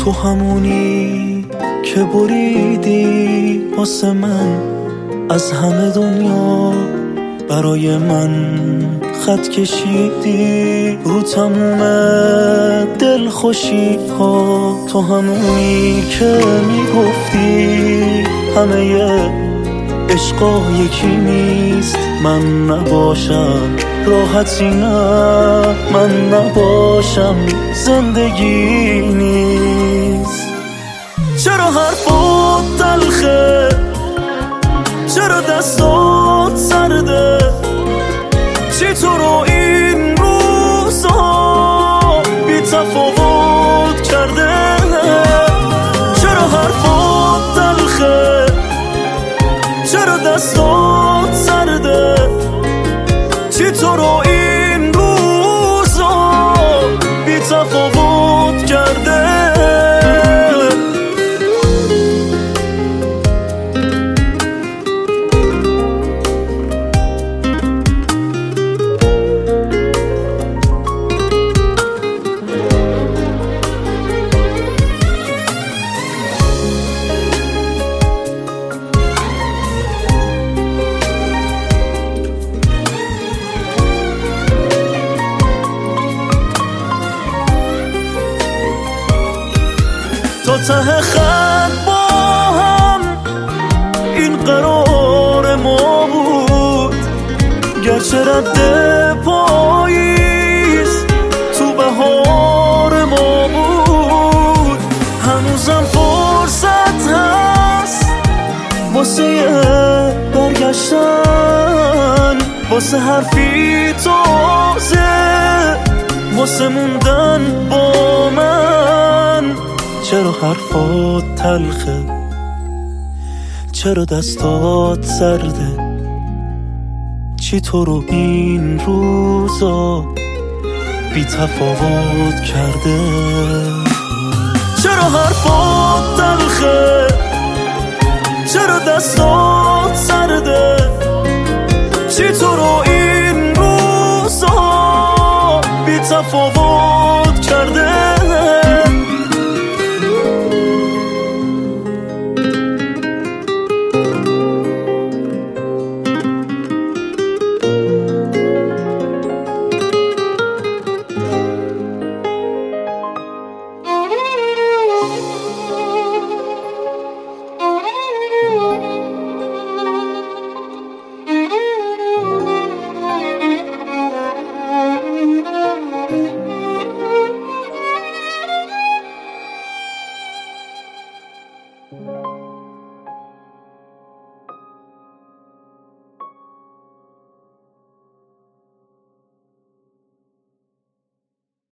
تو همونی که بریدی واسه من از همه دنیا، برای من خط کشیدی رو تموم دل خوشی ها. تو همونی که میگفتی همه عشقا یکی نیست، من نباشم راحتی نه، من نباشم زندگی نیست. چرا حرفات تلخه، چرا دستات سرده، چی تو رو این روزها بی تفاوت کرده؟ چرا حرفات تلخه، چرا دستات سرده، چی تو رو این روزها بی تفاوت کرده؟ تا ته خط با هم این قرار ما بود، گرچه رد پاییز تو بهار ما بود. هنوزم فرصت هست واسه برگشتن، واسه حرفی تازه، واسه موندن با من. چرا حرفات تلخه، چرا دستات سرده، چی تو رو این روزا بی تفاوت کرده؟ چرا حرفات تلخه، چرا دستات